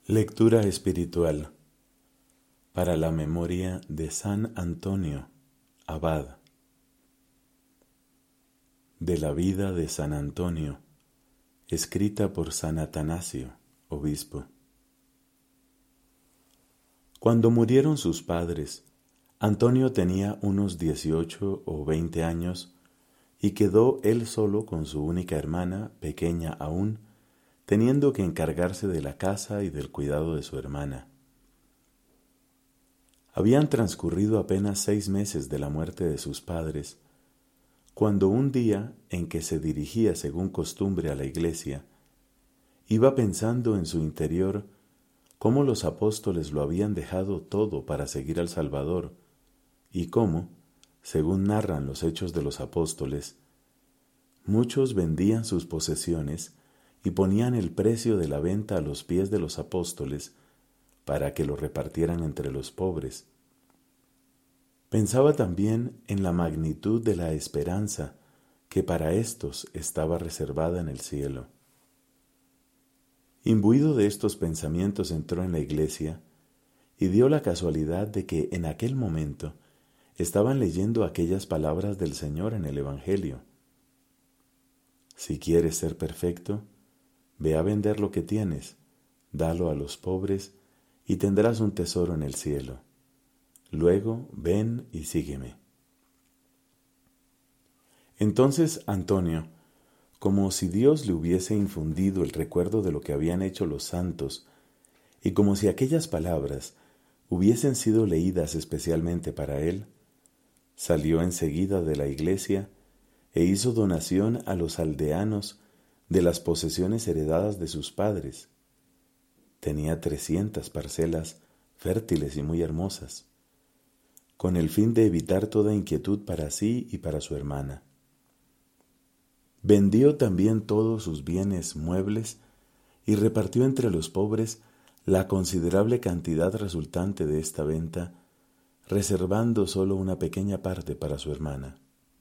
Lectura espiritual para la memoria de San Antonio, abad. De la vida de San Antonio, escrita por San Atanasio, obispo. Cuando murieron sus padres, Antonio tenía unos 18 o 20 años y quedó él solo con su única hermana, pequeña aún, teniendo que encargarse de la casa y del cuidado de su hermana. Habían transcurrido apenas 6 meses de la muerte de sus padres, cuando un día en que se dirigía según costumbre a la iglesia, iba pensando en su interior cómo los apóstoles lo habían dejado todo para seguir al Salvador y cómo, según narran los Hechos de los Apóstoles, muchos vendían sus posesiones y ponían el precio de la venta a los pies de los apóstoles para que lo repartieran entre los pobres. Pensaba también en la magnitud de la esperanza que para éstos estaba reservada en el cielo. Imbuido de estos pensamientos entró en la iglesia y dio la casualidad de que en aquel momento estaban leyendo aquellas palabras del Señor en el Evangelio. Si quieres ser perfecto, ve a vender lo que tienes, dalo a los pobres y tendrás un tesoro en el cielo. Luego ven y sígueme. Entonces Antonio, como si Dios le hubiese infundido el recuerdo de lo que habían hecho los santos, y como si aquellas palabras hubiesen sido leídas especialmente para él, salió enseguida de la iglesia e hizo donación a los aldeanos de las posesiones heredadas de sus padres. Tenía 300 parcelas fértiles y muy hermosas, con el fin de evitar toda inquietud para sí y para su hermana. Vendió también todos sus bienes muebles y repartió entre los pobres la considerable cantidad resultante de esta venta, reservando solo una pequeña parte para su hermana.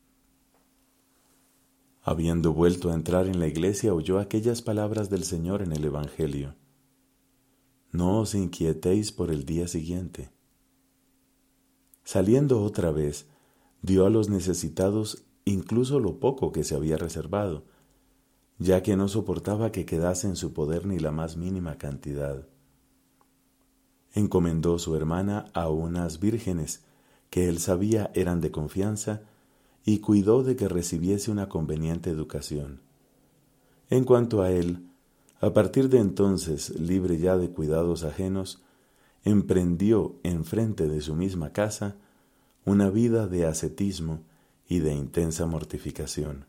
Habiendo vuelto a entrar en la iglesia, oyó aquellas palabras del Señor en el Evangelio: No os inquietéis por el día siguiente. Saliendo otra vez, dio a los necesitados incluso lo poco que se había reservado, ya que no soportaba que quedase en su poder ni la más mínima cantidad. Encomendó su hermana a unas vírgenes que él sabía eran de confianza y cuidó de que recibiese una conveniente educación. En cuanto a él, a partir de entonces, libre ya de cuidados ajenos, emprendió enfrente de su misma casa una vida de ascetismo y de intensa mortificación.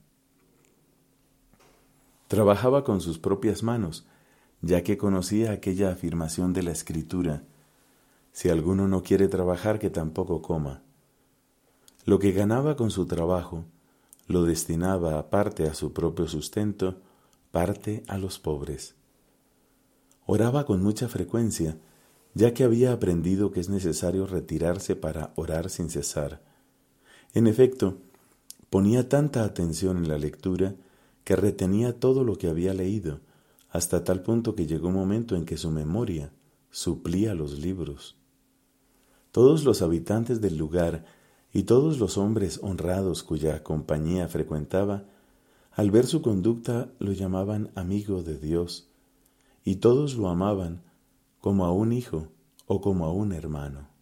Trabajaba con sus propias manos, ya que conocía aquella afirmación de la Escritura: si alguno no quiere trabajar, que tampoco coma. Lo que ganaba con su trabajo lo destinaba parte a su propio sustento, parte a los pobres. Oraba con mucha frecuencia, ya que había aprendido que es necesario retirarse para orar sin cesar. En efecto, ponía tanta atención en la lectura que retenía todo lo que había leído, hasta tal punto que llegó un momento en que su memoria suplía los libros. Todos los habitantes del lugar y todos los hombres honrados cuya compañía frecuentaba, al ver su conducta lo llamaban amigo de Dios, y todos lo amaban como a un hijo o como a un hermano.